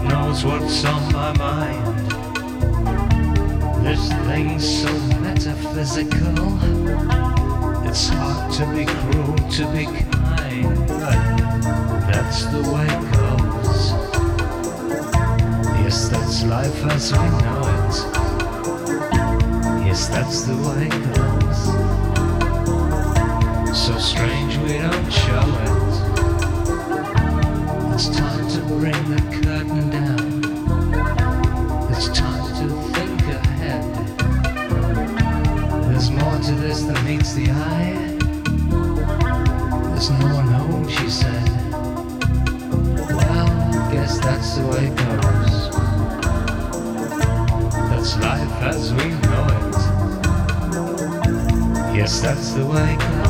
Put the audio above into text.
God knows what's on my mind. This thing's so metaphysical. It's hard to be cruel, to be kind, but that's the way it goes. Yes, that's life as we know it. Yes, that's the way it goes. So strange we don't show it. It's time to bring the curtain down. It's time to think ahead. There's more to this than meets the eye. There's no one home, she said. Well, guess that's the way it goes. That's life as we know it. Yes, that's the way it goes.